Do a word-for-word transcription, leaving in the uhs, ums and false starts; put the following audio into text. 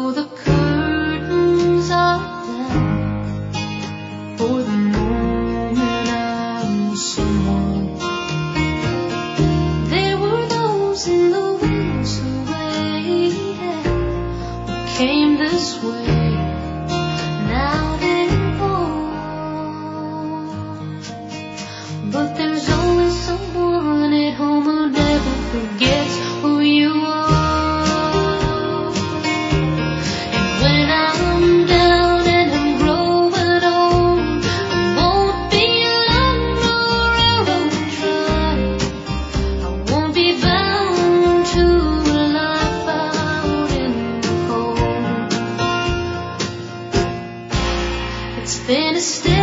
Though the curtains are down for the moment I'm someone, there were those in the wings who waited, who came this way. Now they're gone, but there's always someone at home who never forgets who you are. It's been a step